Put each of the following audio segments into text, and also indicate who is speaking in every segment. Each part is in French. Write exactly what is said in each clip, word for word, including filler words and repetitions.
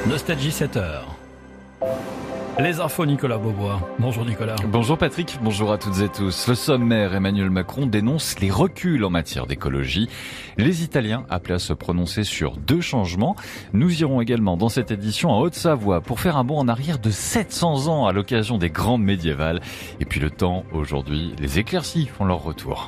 Speaker 1: Nostalgie sept heures. Les infos, Nicolas Beaubois. Bonjour Nicolas.
Speaker 2: Bonjour Patrick, bonjour à toutes et tous. Le sommaire, Emmanuel Macron dénonce les reculs en matière d'écologie. Les Italiens appelés à se prononcer sur deux changements. Nous irons également dans cette édition en Haute-Savoie pour faire un bond en arrière de sept cents ans à l'occasion des grandes médiévales. Et puis le temps, aujourd'hui, les éclaircies font leur retour.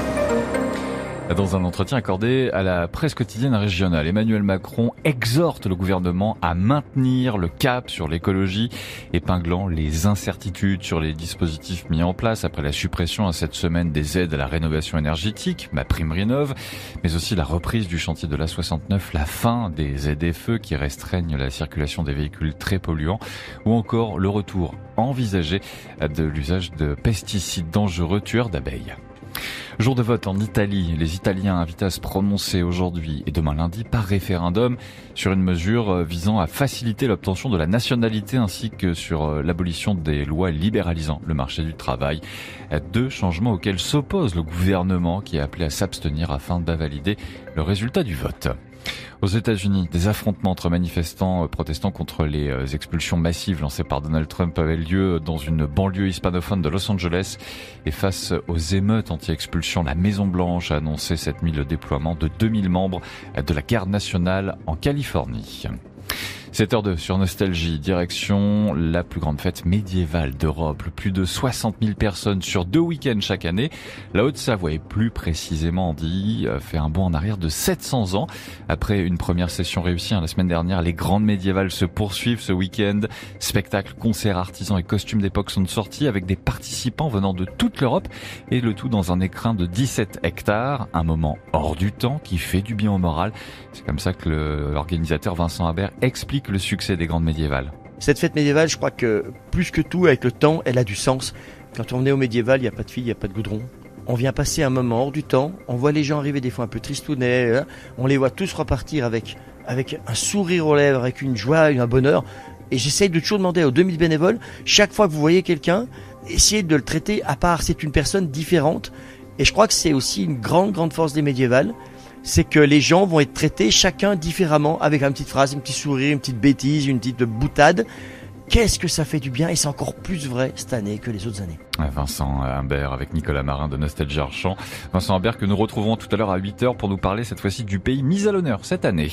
Speaker 2: Dans un entretien accordé à la presse quotidienne régionale, Emmanuel Macron exhorte le gouvernement à maintenir le cap sur l'écologie, épinglant les incertitudes sur les dispositifs mis en place après la suppression à cette semaine des aides à la rénovation énergétique, MaPrimeRénov', mais aussi la reprise du chantier de l'A soixante-neuf, la fin des Z F E qui restreignent la circulation des véhicules très polluants, ou encore le retour envisagé de l'usage de pesticides dangereux tueurs d'abeilles. Jour de vote en Italie, les Italiens invités à se prononcer aujourd'hui et demain lundi par référendum sur une mesure visant à faciliter l'obtention de la nationalité ainsi que sur l'abolition des lois libéralisant le marché du travail. Deux changements auxquels s'oppose le gouvernement qui est appelé à s'abstenir afin d'invalider le résultat du vote. Aux États-Unis, des affrontements entre manifestants protestant contre les expulsions massives lancées par Donald Trump avaient lieu dans une banlieue hispanophone de Los Angeles. Et face aux émeutes anti-expulsion, la Maison-Blanche a annoncé cette nuit le déploiement de deux mille membres de la garde nationale en Californie. sept heures deux sur Nostalgie, direction la plus grande fête médiévale d'Europe. Plus de soixante mille personnes sur deux week-ends chaque année. La Haute-Savoie, et plus précisément dit, fait un bond en arrière de sept cents ans. Après une première session réussie la semaine dernière, les grandes médiévales se poursuivent ce week-end. Spectacles, concerts, artisans et costumes d'époque sont sortis avec des participants venant de toute l'Europe et le tout dans un écrin de dix-sept hectares. Un moment hors du temps qui fait du bien au moral. C'est comme ça que l'organisateur Vincent Habert explique le succès des grandes médiévales.
Speaker 3: Cette fête médiévale, je crois que plus que tout, avec le temps, elle a du sens. Quand on est au médiéval, il n'y a pas de filles, il n'y a pas de goudron. On vient passer un moment hors du temps, on voit les gens arriver des fois un peu tristounets, hein. On les voit tous repartir avec, avec un sourire aux lèvres, avec une joie, un bonheur. Et j'essaye de toujours demander aux deux mille bénévoles, chaque fois que vous voyez quelqu'un, essayez de le traiter à part, c'est une personne différente. Et je crois que c'est aussi une grande, grande force des médiévales. C'est que les gens vont être traités chacun différemment, avec une petite phrase, un petit sourire, une petite bêtise, une petite boutade. Qu'est-ce que ça fait du bien, et c'est encore plus vrai cette année que les autres années.
Speaker 2: Vincent Humbert avec Nicolas Marin de Nostalgie Archamp. Vincent Humbert que nous retrouvons tout à l'heure à huit heures pour nous parler cette fois-ci du pays mis à l'honneur cette année.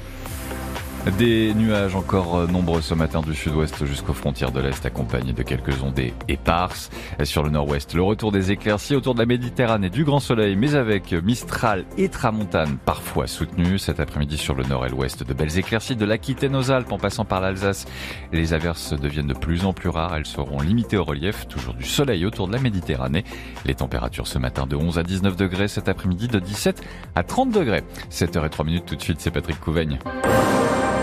Speaker 2: Des nuages encore nombreux ce matin du sud-ouest jusqu'aux frontières de l'Est, accompagnés de quelques ondées éparses. Sur le nord-ouest, le retour des éclaircies autour de la Méditerranée, du grand soleil, mais avec Mistral et Tramontane parfois soutenus. Cet après-midi sur le nord et l'ouest, de belles éclaircies de l'Aquitaine aux Alpes en passant par l'Alsace. Les averses deviennent de plus en plus rares, elles seront limitées au relief. Toujours du soleil autour de la Méditerranée. Les températures ce matin de onze à dix-neuf degrés, cet après-midi de dix-sept à trente degrés. sept heures zéro trois minutes tout de suite, c'est Patrick Couvaigne.